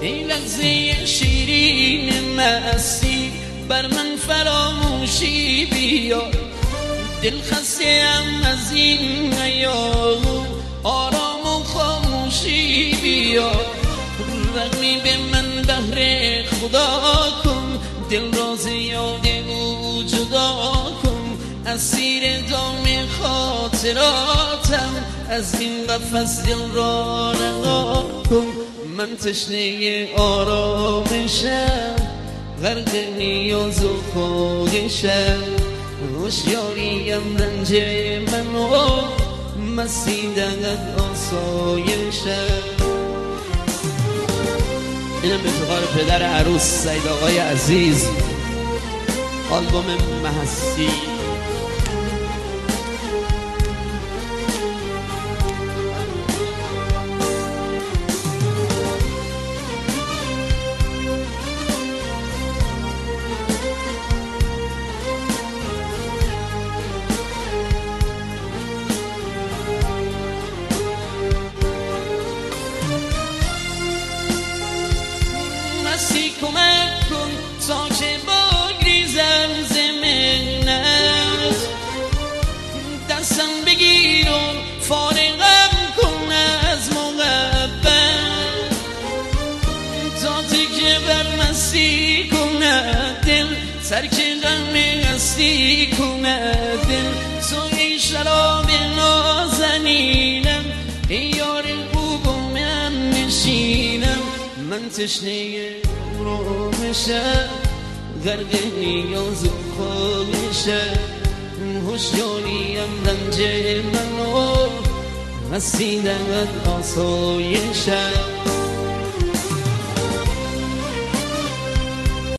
این لحظه شیرین مستی بر من فراموشی بیار. دل خسته‌ام از این ایام، آرام و خاموشی بیار. رحمی به من بهر خدا کن، دل را ز یاد او جدا کن. اسیر دام خاطراتم، از این قفس دل را رها کن. من تشنه آرامشم، غرق نیاز و خواهشم. هوشیاریم رنج من و مستی دهد آسایشم. اینم به افتخار پدر عروس سید آقای عزیز، آلبوم محسی. کمک کن تا که بگریزم ز منت، دستم بگیر و فارغم کن از محبت. تا تکیه بر مستی کند دل، ترک غم هستی کند دل. تو ای شراب نازنینم، ای یار خوب و من نشینم. من تشنه آرامشم، غرق نیاز و خواهشم. هوشیاریم رنج من و مستی دهد آسایشم.